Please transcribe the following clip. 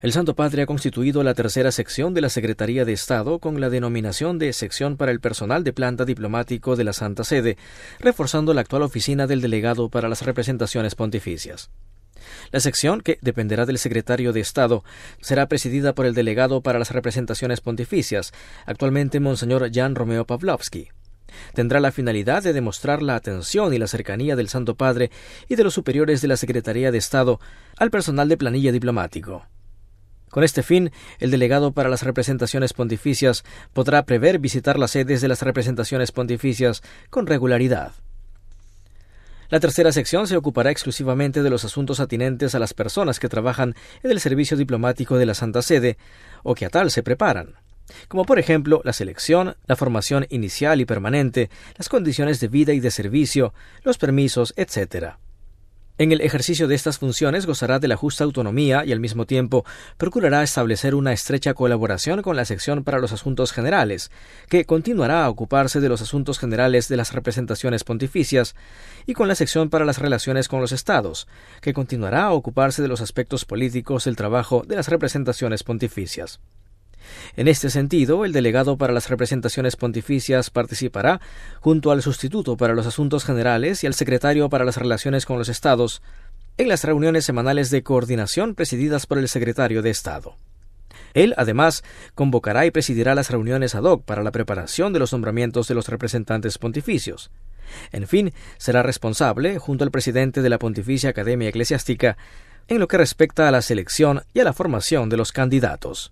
El Santo Padre ha constituido la tercera sección de la Secretaría de Estado con la denominación de Sección para el Personal de Planta Diplomático de la Santa Sede, reforzando la actual oficina del Delegado para las Representaciones Pontificias. La sección, que dependerá del Secretario de Estado, será presidida por el Delegado para las Representaciones Pontificias, actualmente Monseñor Jan Romeo Pawlowski. Tendrá la finalidad de demostrar la atención y la cercanía del Santo Padre y de los superiores de la Secretaría de Estado al personal de planilla diplomático. Con este fin, el delegado para las representaciones pontificias podrá prever visitar las sedes de las representaciones pontificias con regularidad. La tercera sección se ocupará exclusivamente de los asuntos atinentes a las personas que trabajan en el servicio diplomático de la Santa Sede o que a tal se preparan, como por ejemplo la selección, la formación inicial y permanente, las condiciones de vida y de servicio, los permisos, etc. En el ejercicio de estas funciones gozará de la justa autonomía y al mismo tiempo procurará establecer una estrecha colaboración con la sección para los asuntos generales, que continuará a ocuparse de los asuntos generales de las representaciones pontificias, y con la sección para las relaciones con los estados, que continuará a ocuparse de los aspectos políticos del trabajo de las representaciones pontificias. En este sentido, el delegado para las representaciones pontificias participará, junto al sustituto para los asuntos generales y al secretario para las relaciones con los estados, en las reuniones semanales de coordinación presididas por el secretario de Estado. Él, además, convocará y presidirá las reuniones ad hoc para la preparación de los nombramientos de los representantes pontificios. En fin, será responsable, junto al presidente de la Pontificia Academia Eclesiástica, en lo que respecta a la selección y a la formación de los candidatos.